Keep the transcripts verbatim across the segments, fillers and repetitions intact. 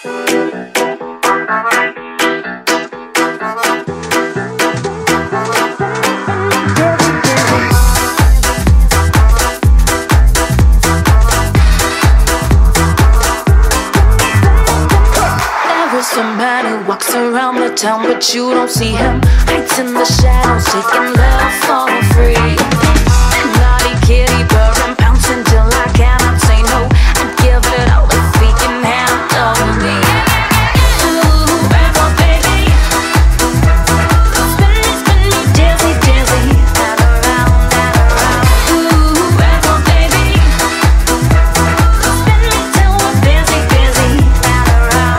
A man who walks around the town, but you don't see him. Hides in the shadows, taking love for free. Naughty kitty, purring, pouncing till I cannot say no. I'd give it all if he can handle me. Ooh, rebel baby, spin me, spin me, dizzy, dizzy, and around, and around. Ooh, rebel baby, spin me till we're busy, busy, and around.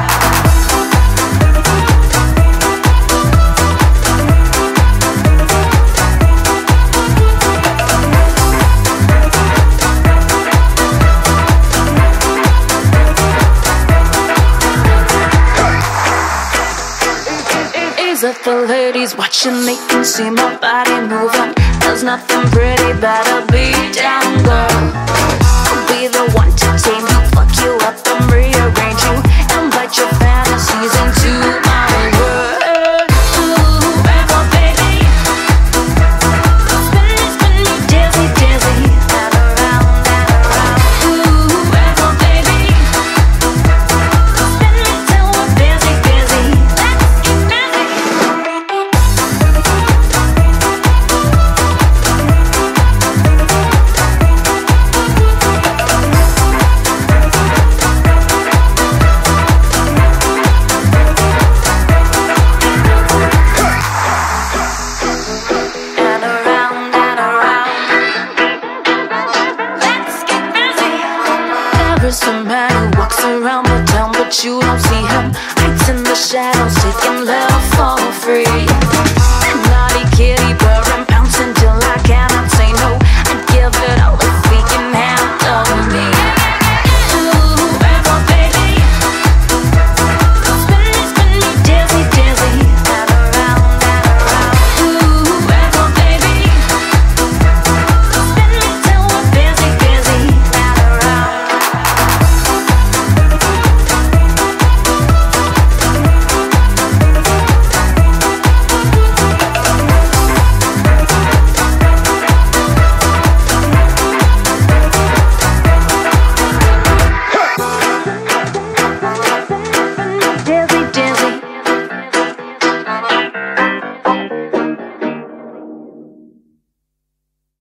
If the ladies watching, they can see my body moving. There's nothing pretty, better be down, girl. I'll be the one to tame you, fuck you up and rearrange you, invite your fantasies into my world. Ooh, rebel baby, spin me, spin me, dizzy, dizzy, and around, and around. Ooh, rebel baby, spin me till we're busy, busy. Let's get busy. And around and around. Let's get busy. There is a man who walks around the town, but you don't see him. Hides in the shadows, taking love for free.